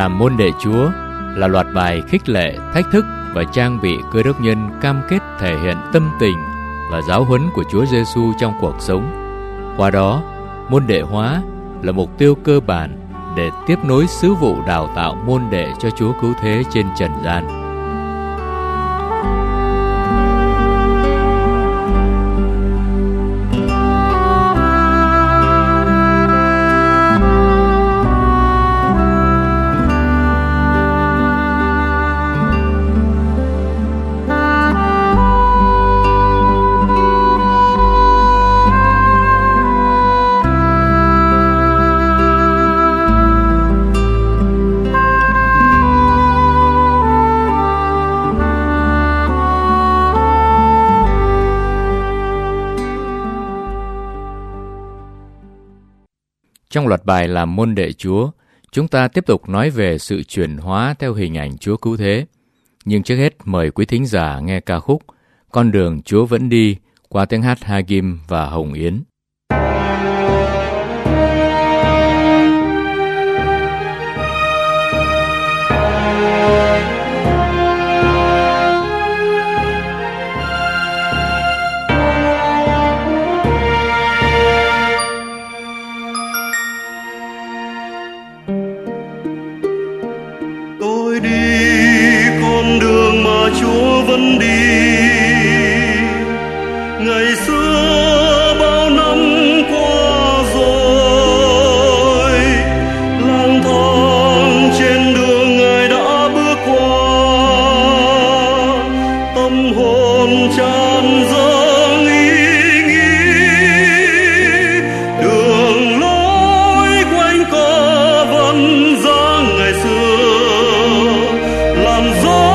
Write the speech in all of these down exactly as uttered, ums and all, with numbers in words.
Làm môn đệ Chúa là loạt bài khích lệ, thách thức và trang bị Cơ đốc nhân cam kết thể hiện tâm tình và giáo huấn của Chúa Giêsu trong cuộc sống. Qua đó, môn đệ hóa là mục tiêu cơ bản để tiếp nối sứ vụ đào tạo môn đệ cho Chúa Cứu Thế trên trần gian. Trong loạt bài Làm môn đệ Chúa, chúng ta tiếp tục nói về sự chuyển hóa theo hình ảnh Chúa Cứu Thế. Nhưng trước hết mời quý thính giả nghe ca khúc Con đường Chúa vẫn đi qua tiếng hát Hagim và Hồng Yến. Chúa vẫn đi. Ngày xưa bao năm qua rồi, lang thang trên đường Ngài đã bước qua, tâm hồn tràn dâng ý nghĩ, đường lối quanh co vẫn dáng ngày xưa, làm gió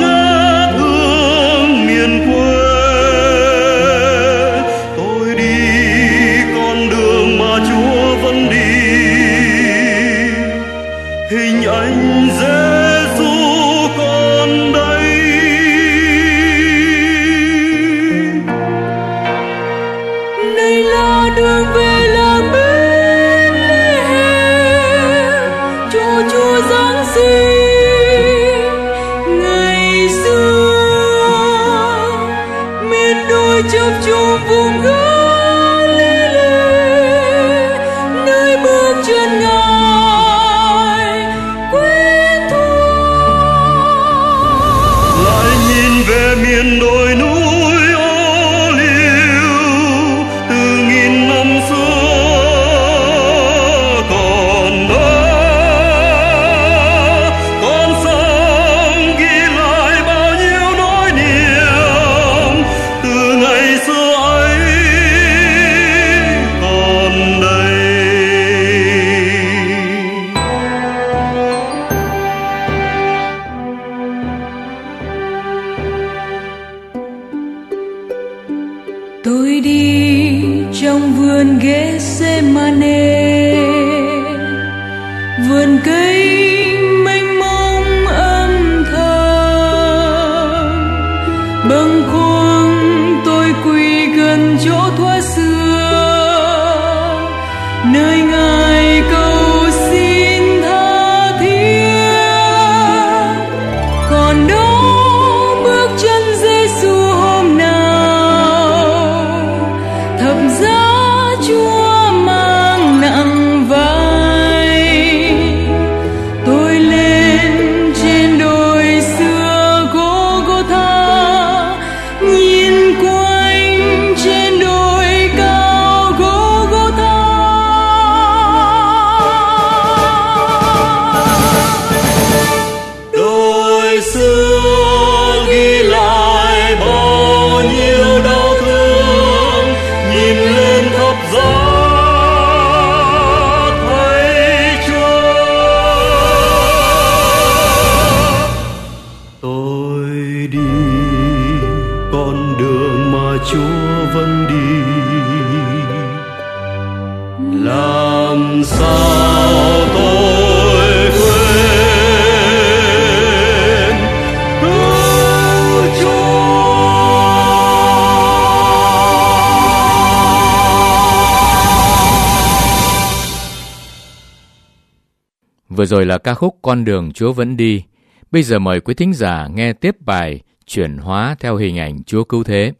hình ảnh Giêsu còn đây. Đây là đường về làng Bethlehem, cho Chúa Giáng sinh. Ngày xưa miền đồi chập trùng vùng Galilee, nơi bước chân Ngài về miền đồi núi ô liu từ nghìn năm xưa còn đó, con sông ghi lại bao nhiêu nỗi niềm từ ngày xưa ấy còn đây. Tôi đi trong vườn Gethsemane, vườn cây mênh mông âm thầm, bâng khuâng tôi quỳ gần chỗ thuở xưa, nơi Ngài cầu xin tha thiết. Còn đó bước chân Giêsu hôm nào, thập giá Chúa mang nặng vai. Tôi lên trên đồi xưa Gô-gô-tha, nhìn quanh trên đồi cao Gô-gô-tha. Đồi xưa ghi lại bao nhiêu đau thương, nhìn lên thập giá thấy Chúa. Tôi đi con đường mà Chúa vẫn đi, làm sao tôi quên cứu Chúa. Vừa rồi là ca khúc Con đường Chúa vẫn đi. Bây giờ mời quý thính giả nghe tiếp bài Chuyển hóa theo hình ảnh Chúa cứu thế.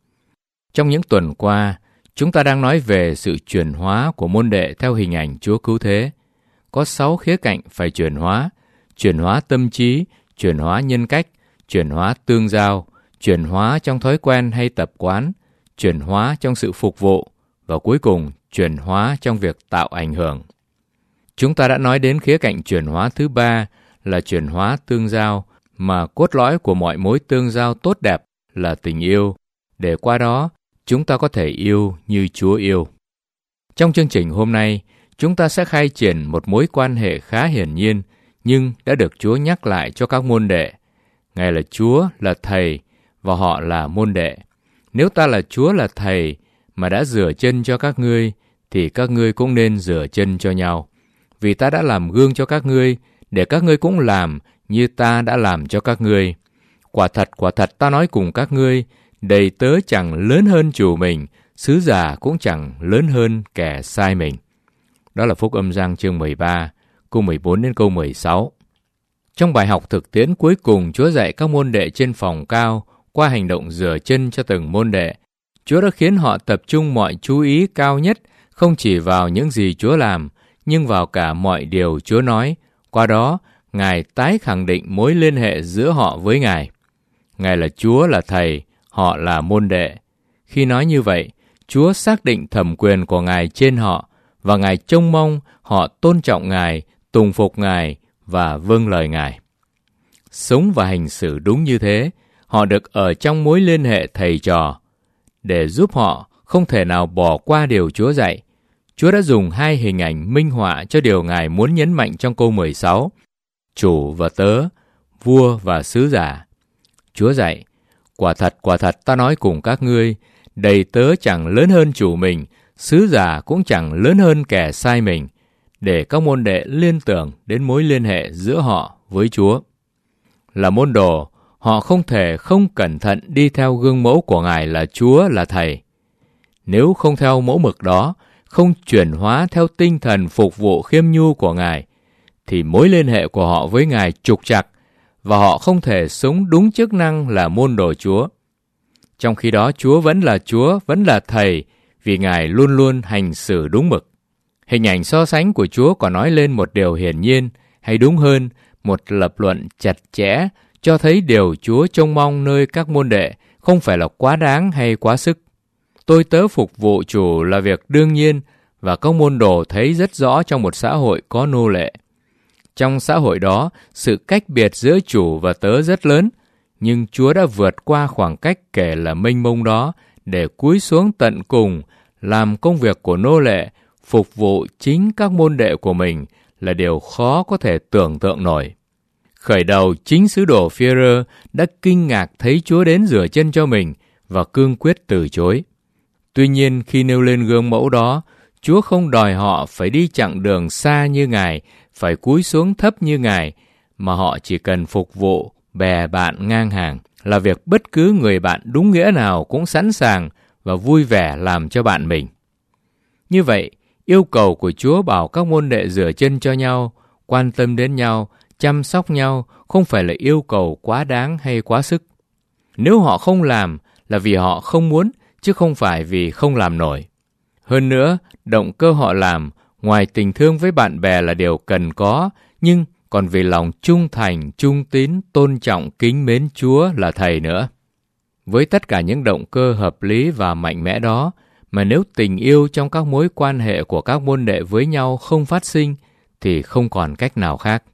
Trong những tuần qua, chúng ta đang nói về sự chuyển hóa của môn đệ theo hình ảnh Chúa cứu thế. Có sáu khía cạnh phải chuyển hóa: chuyển hóa tâm trí, chuyển hóa nhân cách, chuyển hóa tương giao, chuyển hóa trong thói quen hay tập quán, chuyển hóa trong sự phục vụ, và cuối cùng chuyển hóa trong việc tạo ảnh hưởng. Chúng ta đã nói đến khía cạnh chuyển hóa thứ ba là chuyển hóa tương giao, mà cốt lõi của mọi mối tương giao tốt đẹp là tình yêu, để qua đó chúng ta có thể yêu như Chúa yêu. Trong chương trình hôm nay, chúng ta sẽ khai triển một mối quan hệ khá hiển nhiên, nhưng đã được Chúa nhắc lại cho các môn đệ. Ngài là Chúa, là Thầy, và họ là môn đệ. Nếu ta là Chúa, là Thầy, mà đã rửa chân cho các ngươi, thì các ngươi cũng nên rửa chân cho nhau. Vì ta đã làm gương cho các ngươi, để các ngươi cũng làm như ta đã làm cho các ngươi. Quả thật, quả thật ta nói cùng các ngươi, đầy tớ chẳng lớn hơn chủ mình, sứ giả cũng chẳng lớn hơn kẻ sai mình. Đó là Phúc Âm Giăng chương mười ba, câu mười bốn đến câu mười sáu. Trong bài học thực tiễn cuối cùng, Chúa dạy các môn đệ trên phòng cao qua hành động rửa chân cho từng môn đệ. Chúa đã khiến họ tập trung mọi chú ý cao nhất không chỉ vào những gì Chúa làm, nhưng vào cả mọi điều Chúa nói. Qua đó, Ngài tái khẳng định mối liên hệ giữa họ với Ngài. Ngài là Chúa, là Thầy, họ là môn đệ. Khi nói như vậy, Chúa xác định thẩm quyền của Ngài trên họ, và Ngài trông mong họ tôn trọng Ngài, tùng phục Ngài và vâng lời Ngài. Sống và hành xử đúng như thế, họ được ở trong mối liên hệ thầy trò. Để giúp họ không thể nào bỏ qua điều Chúa dạy, Chúa đã dùng hai hình ảnh minh họa cho điều Ngài muốn nhấn mạnh trong câu mười sáu: chủ và tớ, vua và sứ giả. Chúa dạy: quả thật, quả thật ta nói cùng các ngươi, đầy tớ chẳng lớn hơn chủ mình, sứ giả cũng chẳng lớn hơn kẻ sai mình, để các môn đệ liên tưởng đến mối liên hệ giữa họ với Chúa. Là môn đồ, họ không thể không cẩn thận đi theo gương mẫu của Ngài là Chúa, là Thầy. Nếu không theo mẫu mực đó, không chuyển hóa theo tinh thần phục vụ khiêm nhu của Ngài, thì mối liên hệ của họ với Ngài trục trặc, và họ không thể sống đúng chức năng là môn đồ Chúa. Trong khi đó, Chúa vẫn là Chúa, vẫn là Thầy, vì Ngài luôn luôn hành xử đúng mực. Hình ảnh so sánh của Chúa còn nói lên một điều hiển nhiên, hay đúng hơn, một lập luận chặt chẽ, cho thấy điều Chúa trông mong nơi các môn đệ không phải là quá đáng hay quá sức. Tôi tớ phục vụ chủ là việc đương nhiên, và các môn đồ thấy rất rõ trong một xã hội có nô lệ. Trong xã hội đó, sự cách biệt giữa chủ và tớ rất lớn, nhưng Chúa đã vượt qua khoảng cách kể là mênh mông đó để cúi xuống tận cùng, làm công việc của nô lệ, phục vụ chính các môn đệ của mình là điều khó có thể tưởng tượng nổi. Khởi đầu, chính sứ đồ Phi-e-rơ đã kinh ngạc thấy Chúa đến rửa chân cho mình và cương quyết từ chối. Tuy nhiên, khi nêu lên gương mẫu đó, Chúa không đòi họ phải đi chặng đường xa như Ngài, phải cúi xuống thấp như Ngài, mà họ chỉ cần phục vụ, bè bạn ngang hàng, là việc bất cứ người bạn đúng nghĩa nào cũng sẵn sàng và vui vẻ làm cho bạn mình. Như vậy, yêu cầu của Chúa bảo các môn đệ rửa chân cho nhau, quan tâm đến nhau, chăm sóc nhau không phải là yêu cầu quá đáng hay quá sức. Nếu họ không làm là vì họ không muốn, chứ không phải vì không làm nổi. Hơn nữa, động cơ họ làm, ngoài tình thương với bạn bè là điều cần có, nhưng còn vì lòng trung thành, trung tín, tôn trọng, kính mến Chúa là Thầy nữa. Với tất cả những động cơ hợp lý và mạnh mẽ đó, mà nếu tình yêu trong các mối quan hệ của các môn đệ với nhau không phát sinh, thì không còn cách nào khác.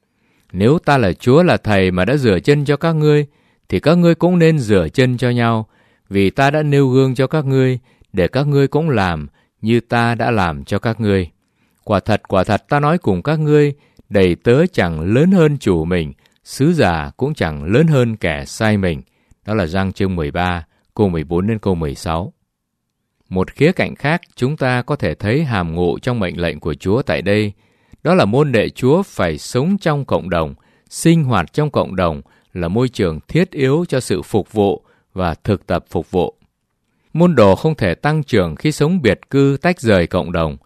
Nếu ta là Chúa, là Thầy mà đã rửa chân cho các ngươi, thì các ngươi cũng nên rửa chân cho nhau, vì ta đã nêu gương cho các ngươi, để các ngươi cũng làm như ta đã làm cho các ngươi. Quả thật, quả thật ta nói cùng các ngươi, đầy tớ chẳng lớn hơn chủ mình, sứ giả cũng chẳng lớn hơn kẻ sai mình. Đó là Giăng chương mười ba, câu mười bốn đến câu mười sáu. Một khía cạnh khác chúng ta có thể thấy hàm ngụ trong mệnh lệnh của Chúa tại đây, đó là môn đệ Chúa phải sống trong cộng đồng, sinh hoạt trong cộng đồng là môi trường thiết yếu cho sự phục vụ và thực tập phục vụ. Môn đồ không thể tăng trưởng khi sống biệt cư tách rời cộng đồng.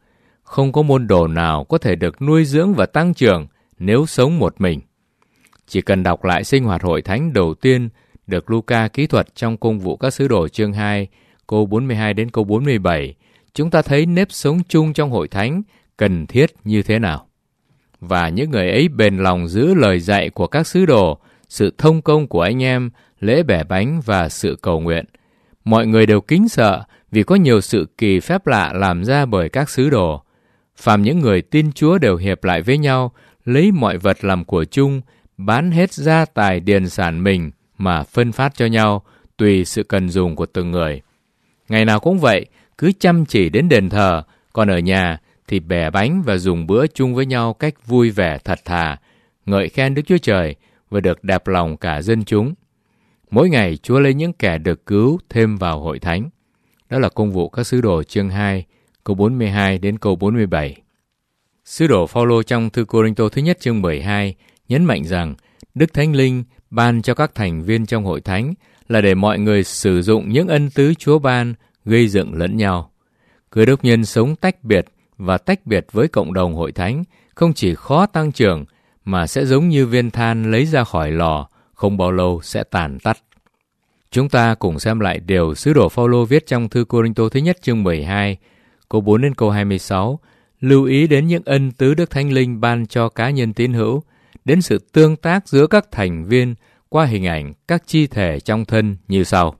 không có môn đồ nào có thể được nuôi dưỡng và tăng trưởng nếu sống một mình. Chỉ cần đọc lại sinh hoạt hội thánh đầu tiên được Luca kỹ thuật trong Công vụ các sứ đồ chương hai, câu bốn mươi hai đến câu bốn mươi bảy, chúng ta thấy nếp sống chung trong hội thánh cần thiết như thế nào. Và những người ấy bền lòng giữ lời dạy của các sứ đồ, sự thông công của anh em, lễ bẻ bánh và sự cầu nguyện. Mọi người đều kính sợ vì có nhiều sự kỳ phép lạ làm ra bởi các sứ đồ. Phàm những người tin Chúa đều hiệp lại với nhau, lấy mọi vật làm của chung, bán hết gia tài điền sản mình mà phân phát cho nhau, tùy sự cần dùng của từng người. Ngày nào cũng vậy, cứ chăm chỉ đến đền thờ, còn ở nhà thì bẻ bánh và dùng bữa chung với nhau cách vui vẻ thật thà, ngợi khen Đức Chúa Trời và được đẹp lòng cả dân chúng. Mỗi ngày Chúa lấy những kẻ được cứu thêm vào hội thánh. Đó là Công vụ các sứ đồ chương hai, câu bốn mươi hai đến câu bốn mươi bảy. Sứ đồ Phao-lô trong thư Cô-rinh-tô thứ nhất chương mười hai nhấn mạnh rằng Đức Thánh Linh ban cho các thành viên trong hội thánh là để mọi người sử dụng những ân tứ Chúa ban gây dựng lẫn nhau. Cơ đốc nhân sống tách biệt và tách biệt với cộng đồng hội thánh không chỉ khó tăng trưởng mà sẽ giống như viên than lấy ra khỏi lò, không bao lâu sẽ tàn tắt. Chúng ta cùng xem lại điều sứ đồ Phao-lô viết trong thư Cô-rinh-tô thứ nhất chương mười hai, câu bốn đến câu hai mươi sáu, lưu ý đến những ân tứ Đức Thánh Linh ban cho cá nhân tín hữu, đến sự tương tác giữa các thành viên qua hình ảnh các chi thể trong thân như sau.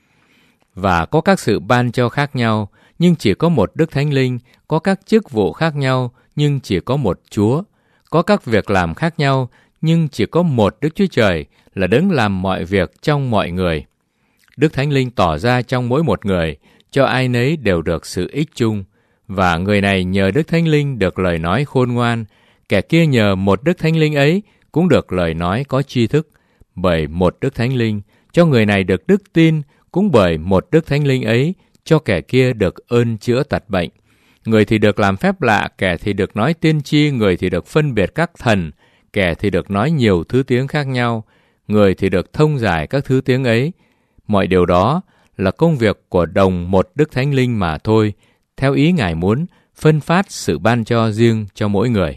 Và có các sự ban cho khác nhau, nhưng chỉ có một Đức Thánh Linh, có các chức vụ khác nhau, nhưng chỉ có một Chúa, có các việc làm khác nhau, nhưng chỉ có một Đức Chúa Trời là đấng làm mọi việc trong mọi người. Đức Thánh Linh tỏ ra trong mỗi một người, cho ai nấy đều được sự ích chung, và người này nhờ Đức Thánh Linh được lời nói khôn ngoan, kẻ kia nhờ một Đức Thánh Linh ấy cũng được lời nói có tri thức, bởi một Đức Thánh Linh, cho người này được đức tin, cũng bởi một Đức Thánh Linh ấy, cho kẻ kia được ơn chữa tật bệnh. Người thì được làm phép lạ, kẻ thì được nói tiên tri, người thì được phân biệt các thần, kẻ thì được nói nhiều thứ tiếng khác nhau, người thì được thông giải các thứ tiếng ấy. Mọi điều đó là công việc của đồng một Đức Thánh Linh mà thôi, theo ý Ngài muốn, phân phát sự ban cho riêng cho mỗi người.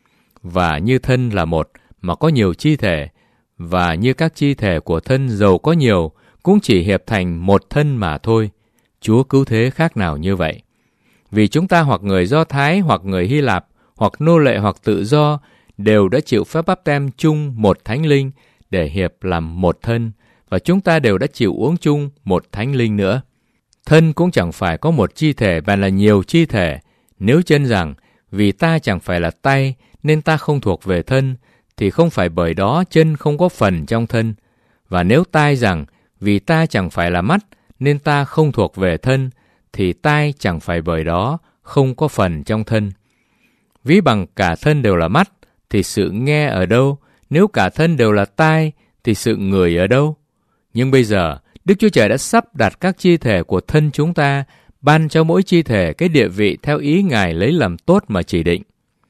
Và như thân là một mà có nhiều chi thể, và như các chi thể của thân dầu có nhiều, cũng chỉ hiệp thành một thân mà thôi. Chúa cứu thế khác nào như vậy? Vì chúng ta hoặc người Do Thái, hoặc người Hy Lạp, hoặc nô lệ, hoặc tự do, đều đã chịu phép báp têm chung một Thánh Linh để hiệp làm một thân, và chúng ta đều đã chịu uống chung một Thánh Linh nữa. Thân cũng chẳng phải có một chi thể mà là nhiều chi thể. Nếu chân rằng vì ta chẳng phải là tay nên ta không thuộc về thân, thì không phải bởi đó chân không có phần trong thân. Và nếu tai rằng vì ta chẳng phải là mắt nên ta không thuộc về thân, thì tai chẳng phải bởi đó không có phần trong thân. Ví bằng cả thân đều là mắt, thì sự nghe ở đâu? Nếu cả thân đều là tai, thì sự ngửi ở đâu? Nhưng bây giờ, Đức Chúa Trời đã sắp đặt các chi thể của thân chúng ta, ban cho mỗi chi thể cái địa vị theo ý Ngài lấy làm tốt mà chỉ định.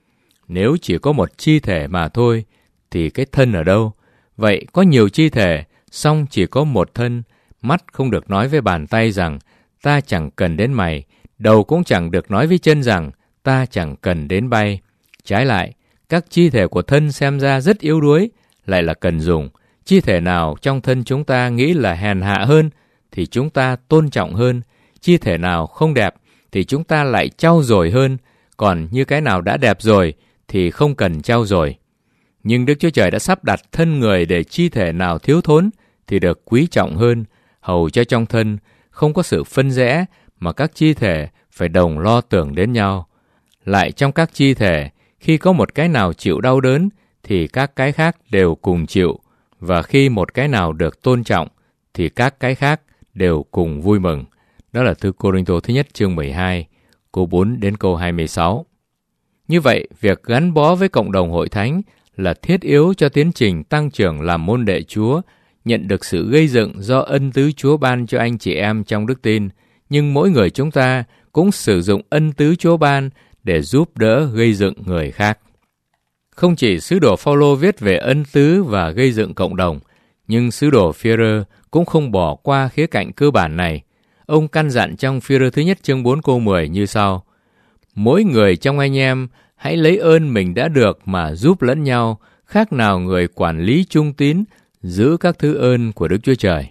Nếu chỉ có một chi thể mà thôi, thì cái thân ở đâu? Vậy có nhiều chi thể, song chỉ có một thân. Mắt không được nói với bàn tay rằng, ta chẳng cần đến mày. Đầu cũng chẳng được nói với chân rằng, ta chẳng cần đến bay. Trái lại, các chi thể của thân xem ra rất yếu đuối, lại là cần dùng. Chi thể nào trong thân chúng ta nghĩ là hèn hạ hơn, thì chúng ta tôn trọng hơn. Chi thể nào không đẹp, thì chúng ta lại trau dồi hơn. Còn như cái nào đã đẹp rồi, thì không cần trau dồi. Nhưng Đức Chúa Trời đã sắp đặt thân người để chi thể nào thiếu thốn, thì được quý trọng hơn, hầu cho trong thân không có sự phân rẽ, mà các chi thể phải đồng lo tưởng đến nhau. Lại trong các chi thể, khi có một cái nào chịu đau đớn, thì các cái khác đều cùng chịu. Và khi một cái nào được tôn trọng, thì các cái khác đều cùng vui mừng. Đó là thư Cô-rinh-tô thứ nhất chương mười hai, câu bốn đến câu hai mươi sáu. Như vậy, việc gắn bó với cộng đồng hội thánh là thiết yếu cho tiến trình tăng trưởng làm môn đệ Chúa, nhận được sự gây dựng do ân tứ Chúa ban cho anh chị em trong đức tin, nhưng mỗi người chúng ta cũng sử dụng ân tứ Chúa ban để giúp đỡ gây dựng người khác. Không chỉ sứ đồ Phao-lô viết về ân tứ và gây dựng cộng đồng, nhưng sứ đồ Phi-e-rơ cũng không bỏ qua khía cạnh cơ bản này. Ông căn dặn trong Phi-e-rơ thứ nhất chương bốn câu mười như sau: Mỗi người trong anh em hãy lấy ơn mình đã được mà giúp lẫn nhau, khác nào người quản lý trung tín giữ các thứ ơn của Đức Chúa Trời.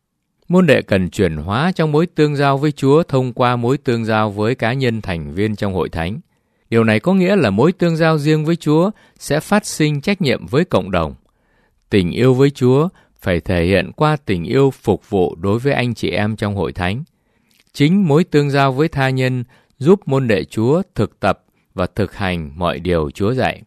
Môn đệ cần chuyển hóa trong mối tương giao với Chúa thông qua mối tương giao với cá nhân thành viên trong hội thánh. Điều này có nghĩa là mối tương giao riêng với Chúa sẽ phát sinh trách nhiệm với cộng đồng. Tình yêu với Chúa phải thể hiện qua tình yêu phục vụ đối với anh chị em trong hội thánh. Chính mối tương giao với tha nhân giúp môn đệ Chúa thực tập và thực hành mọi điều Chúa dạy.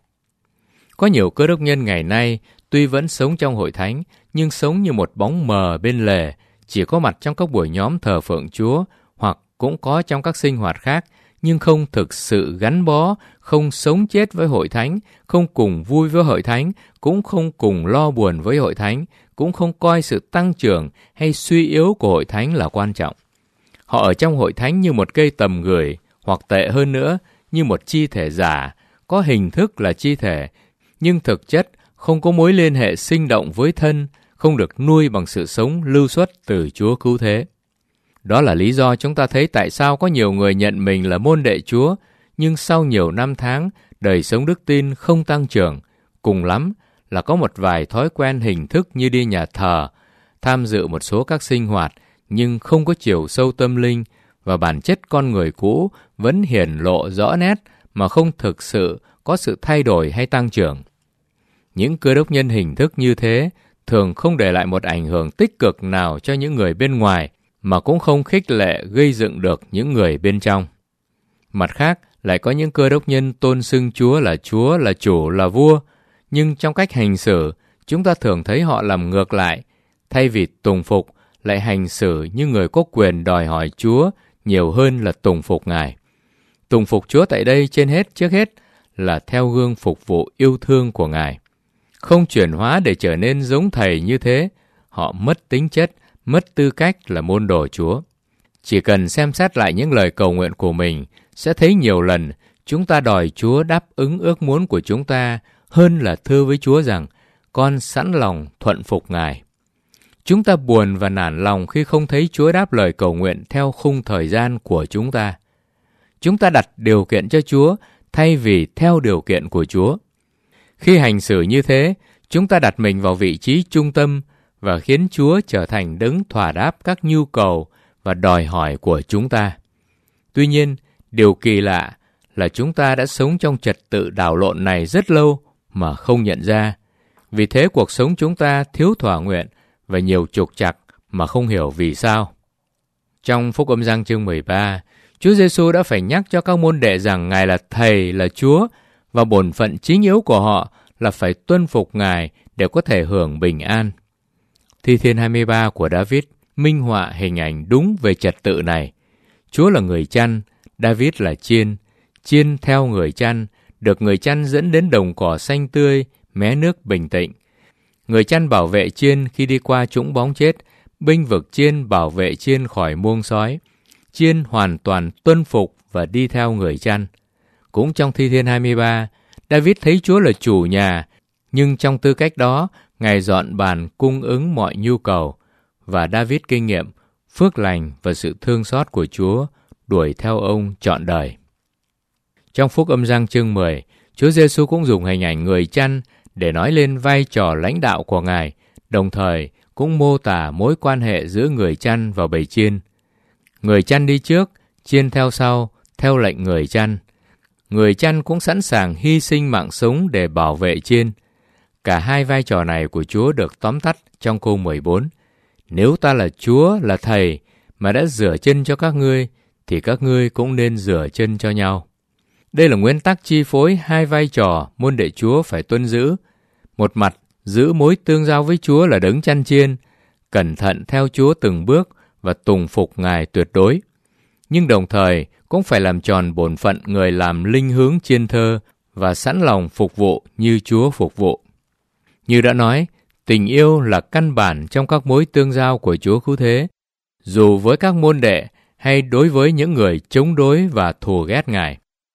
Có nhiều cơ đốc nhân ngày nay tuy vẫn sống trong hội thánh nhưng sống như một bóng mờ bên lề, chỉ có mặt trong các buổi nhóm thờ phượng Chúa hoặc cũng có trong các sinh hoạt khác, nhưng không thực sự gắn bó, không sống chết với hội thánh, không cùng vui với hội thánh, cũng không cùng lo buồn với hội thánh, cũng không coi sự tăng trưởng hay suy yếu của hội thánh là quan trọng. Họ ở trong hội thánh như một cây tầm gửi, hoặc tệ hơn nữa, như một chi thể giả, có hình thức là chi thể, nhưng thực chất không có mối liên hệ sinh động với thân, không được nuôi bằng sự sống lưu xuất từ Chúa cứu thế. Đó là lý do chúng ta thấy tại sao có nhiều người nhận mình là môn đệ Chúa, nhưng sau nhiều năm tháng, đời sống đức tin không tăng trưởng, cùng lắm là có một vài thói quen hình thức như đi nhà thờ, tham dự một số các sinh hoạt, nhưng không có chiều sâu tâm linh, và bản chất con người cũ vẫn hiển lộ rõ nét mà không thực sự có sự thay đổi hay tăng trưởng. Những cơ đốc nhân hình thức như thế thường không để lại một ảnh hưởng tích cực nào cho những người bên ngoài, mà cũng không khích lệ gây dựng được những người bên trong. Mặt khác, lại có những cơ đốc nhân tôn xưng Chúa là Chúa, là Chủ, là Vua, nhưng trong cách hành xử, chúng ta thường thấy họ làm ngược lại. Thay vì tùng phục, lại hành xử như người có quyền đòi hỏi Chúa nhiều hơn là tùng phục Ngài. Tùng phục Chúa tại đây trên hết trước hết là theo gương phục vụ yêu thương của Ngài. Không chuyển hóa để trở nên giống Thầy như thế, họ mất tính chất, mất tư cách là môn đồ Chúa. Chỉ cần xem xét lại những lời cầu nguyện của mình, sẽ thấy nhiều lần chúng ta đòi Chúa đáp ứng ước muốn của chúng ta hơn là thưa với Chúa rằng con sẵn lòng thuận phục Ngài. Chúng ta buồn và nản lòng khi không thấy Chúa đáp lời cầu nguyện theo khung thời gian của chúng ta. Chúng ta đặt điều kiện cho Chúa thay vì theo điều kiện của Chúa. Khi hành xử như thế, chúng ta đặt mình vào vị trí trung tâm và khiến Chúa trở thành đấng thỏa đáp các nhu cầu và đòi hỏi của chúng ta. Tuy nhiên, điều kỳ lạ là chúng ta đã sống trong trật tự đảo lộn này rất lâu mà không nhận ra. Vì thế cuộc sống chúng ta thiếu thỏa nguyện và nhiều trục trặc mà không hiểu vì sao. Trong Phúc Âm Giăng chương mười ba, Chúa Giêsu đã phải nhắc cho các môn đệ rằng Ngài là Thầy, là Chúa, và bổn phận chính yếu của họ là phải tuân phục Ngài để có thể hưởng bình an. Thi Thiên hai mươi ba của David minh họa hình ảnh đúng về trật tự này. Chúa là người chăn, David là chiên, chiên theo người chăn, được người chăn dẫn đến đồng cỏ xanh tươi, mé nước bình tĩnh. Người chăn bảo vệ chiên khi đi qua trũng bóng chết, bênh vực chiên bảo vệ chiên khỏi muông sói. Chiên hoàn toàn tuân phục và đi theo người chăn. Cũng trong Thi Thiên hai mươi ba, David thấy Chúa là chủ nhà, nhưng trong tư cách đó, Ngài dọn bàn cung ứng mọi nhu cầu, và David kinh nghiệm phước lành và sự thương xót của Chúa đuổi theo ông trọn đời. Trong Phúc Âm Giăng chương mười, Chúa Giêsu cũng dùng hình ảnh người chăn để nói lên vai trò lãnh đạo của Ngài, đồng thời cũng mô tả mối quan hệ giữa người chăn và bầy chiên. Người chăn đi trước, chiên theo sau, theo lệnh người chăn. Người chăn cũng sẵn sàng hy sinh mạng sống để bảo vệ chiên. Cả hai vai trò này của Chúa được tóm tắt trong câu mười bốn. Nếu ta là Chúa, là Thầy, mà đã rửa chân cho các ngươi, thì các ngươi cũng nên rửa chân cho nhau. Đây là nguyên tắc chi phối hai vai trò môn đệ Chúa phải tuân giữ. Một mặt, giữ mối tương giao với Chúa là đấng chăn chiên, cẩn thận theo Chúa từng bước và tùng phục Ngài tuyệt đối. Nhưng đồng thời cũng phải làm tròn bổn phận người làm linh hướng chiên thơ và sẵn lòng phục vụ như Chúa phục vụ. Như đã nói, tình yêu là căn bản trong các mối tương giao của Chúa cứu thế, dù với các môn đệ hay đối với những người chống đối và thù ghét Ngài.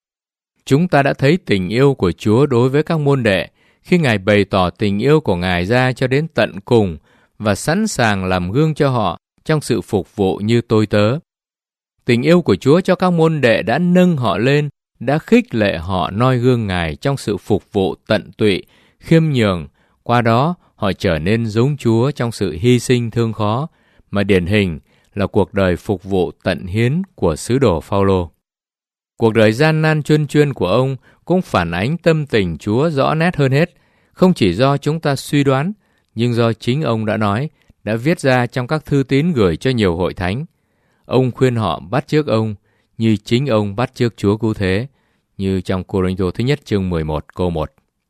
Chúng ta đã thấy tình yêu của Chúa đối với các môn đệ khi Ngài bày tỏ tình yêu của Ngài ra cho đến tận cùng và sẵn sàng làm gương cho họ trong sự phục vụ như tôi tớ. Tình yêu của Chúa cho các môn đệ đã nâng họ lên, đã khích lệ họ noi gương Ngài trong sự phục vụ tận tụy, khiêm nhường. Qua đó, họ trở nên giống Chúa trong sự hy sinh thương khó, mà điển hình là cuộc đời phục vụ tận hiến của sứ đồ Phao-lô. Cuộc đời gian nan chuyên chuyên của ông cũng phản ánh tâm tình Chúa rõ nét hơn hết, không chỉ do chúng ta suy đoán, nhưng do chính ông đã nói, đã viết ra trong các thư tín gửi cho nhiều hội thánh. Ông khuyên họ bắt chước ông, như chính ông bắt chước Chúa Cứu Thế, như trong Cô-rinh-tô thứ nhất chương mười một câu một.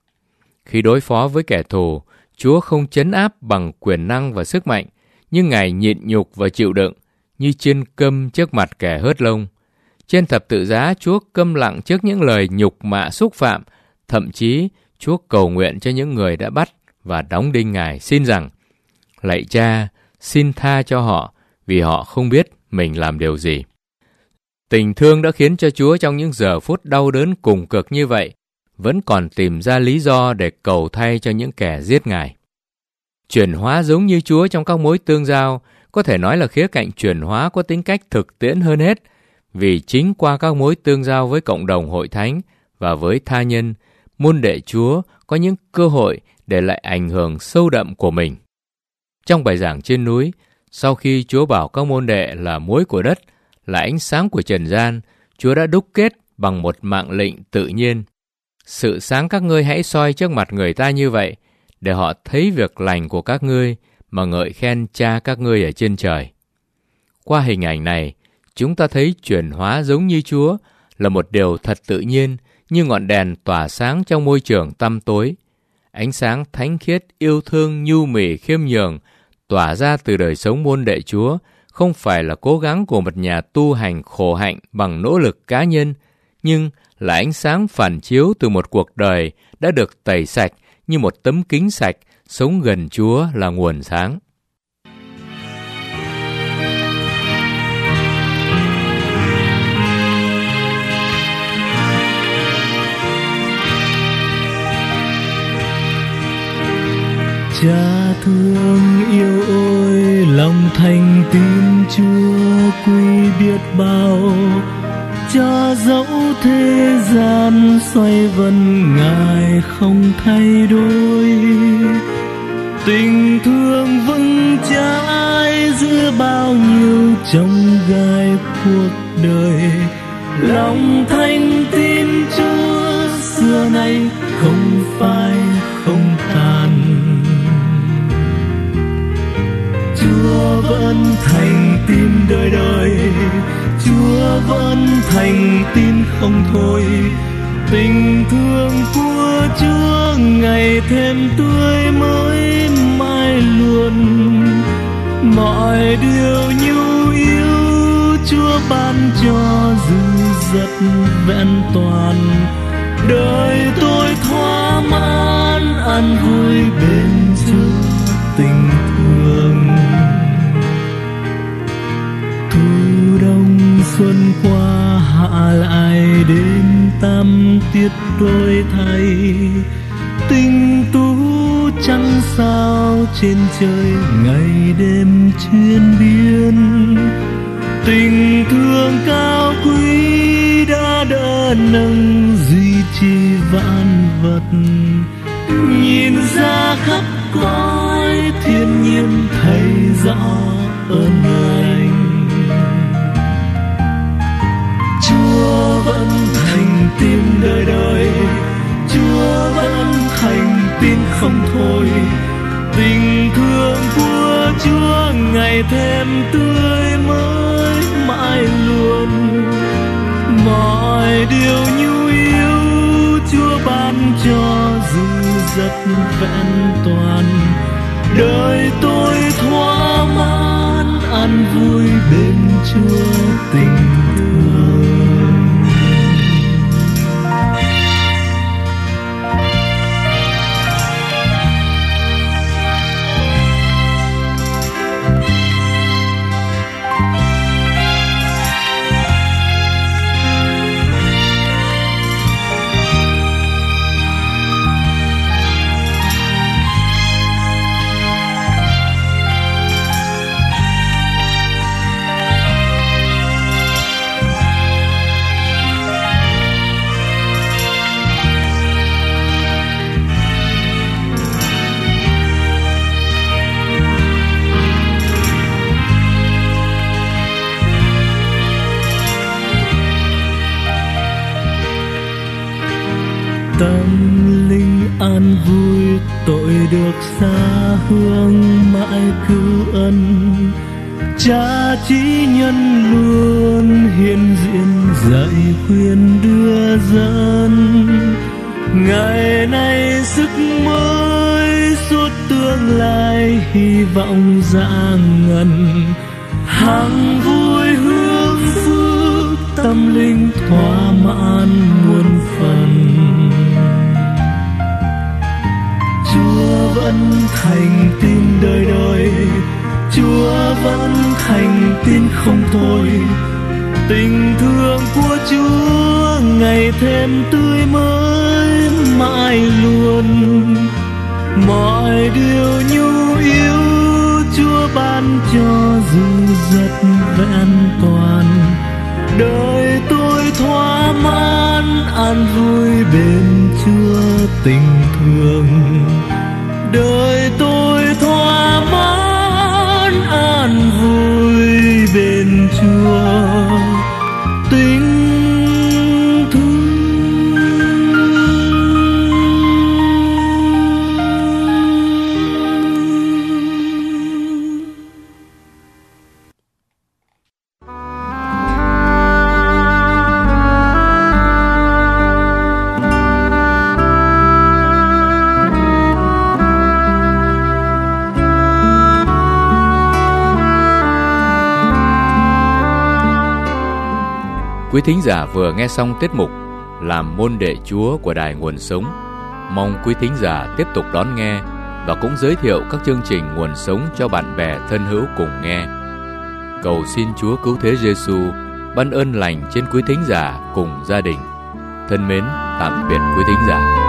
Khi đối phó với kẻ thù, Chúa không trấn áp bằng quyền năng và sức mạnh, nhưng Ngài nhịn nhục và chịu đựng, như chiên câm trước mặt kẻ hớt lông. Trên thập tự giá, Chúa câm lặng trước những lời nhục mạ xúc phạm, thậm chí Chúa cầu nguyện cho những người đã bắt và đóng đinh Ngài, xin rằng: Lạy Cha, xin tha cho họ, vì họ không biết mình làm điều gì. Tình thương đã khiến cho Chúa trong những giờ phút đau đớn cùng cực như vậy, vẫn còn tìm ra lý do để cầu thay cho những kẻ giết Ngài. Chuyển hóa giống như Chúa trong các mối tương giao, có thể nói là khía cạnh chuyển hóa có tính cách thực tiễn hơn hết, vì chính qua các mối tương giao với cộng đồng hội thánh và với tha nhân, môn đệ Chúa có những cơ hội để lại ảnh hưởng sâu đậm của mình. Trong bài giảng trên núi, sau khi Chúa bảo các môn đệ là muối của đất, là ánh sáng của trần gian, Chúa đã đúc kết bằng một mạng lệnh tự nhiên. Sự sáng các ngươi hãy soi trước mặt người ta như vậy, để họ thấy việc lành của các ngươi mà ngợi khen Cha các ngươi ở trên trời. Qua hình ảnh này, chúng ta thấy chuyển hóa giống như Chúa là một điều thật tự nhiên, như ngọn đèn tỏa sáng trong môi trường tăm tối. Ánh sáng thánh khiết, yêu thương, nhu mì, khiêm nhường tỏa ra từ đời sống môn đệ Chúa không phải là cố gắng của một nhà tu hành khổ hạnh bằng nỗ lực cá nhân, nhưng là ánh sáng phản chiếu từ một cuộc đời đã được tẩy sạch như một tấm kính sạch, sống gần Chúa là nguồn sáng. Cha thương yêu ơi, lòng thành tín Chúa quý biết bao. Cho dẫu thế gian xoay vần Ngài không thay đổi, tình thương vững chãi giữa bao nhiêu chông gai cuộc đời. Lòng thành tín Chúa xưa nay không phai không tàn. Chúa vẫn thành tín đời đời, Chúa vẫn thành tín không thôi. Tình thương của Chúa ngày thêm tươi mới mãi luôn. Mọi điều nhu yếu Chúa ban cho dư dật vẹn toàn. Đời tôi thỏa mãn an vui bên Chúa tình thương. Thu đông xuân qua hạ lại đến tam tiết đôi thay. Tình tú trăng sao trên trời ngày đêm chuyên biên. Tình thương cao quý đã đỡ nâng duy trì vạn vật. Nhìn ra khắp cõi thiên nhiên thấy rõ ơn lành. Chúa vẫn thành tín đời đời, Chúa vẫn thành tín không thôi. Tình thương của Chúa ngày thêm tươi mới mãi luôn. Mọi điều nhu yếu Chúa ban cho dư dật vẹn toàn. Đời tôi thỏa mãn an vui bên Chúa tình thương. xa hương mãi cứu ân. Cha chỉ nhân luôn hiện diện dạy khuyên đưa dân. Ngày nay sức mới suốt tương lai hy vọng rạng ngân. Hằng vui hương phước tâm linh thỏa mãn muôn phần. Chúa vẫn thành tín đời đời, Chúa vẫn thành tín không thôi. Tình thương của Chúa ngày thêm tươi mới mãi luôn. Mọi điều nhu yếu Chúa ban cho dù rất vẹn toàn. Đời tôi thỏa mãn an vui bên Chúa tình thương. Đời tôi thỏa mãn an vui bên Chúa tình thương. Quý thính giả vừa nghe xong tiết mục Làm môn đệ Chúa của Đài Nguồn Sống. Mong quý thính giả tiếp tục đón nghe và cũng giới thiệu các chương trình Nguồn Sống cho bạn bè thân hữu cùng nghe. Cầu xin Chúa Cứu Thế Giêsu ban ơn lành trên quý thính giả cùng gia đình. Thân mến, tạm biệt quý thính giả.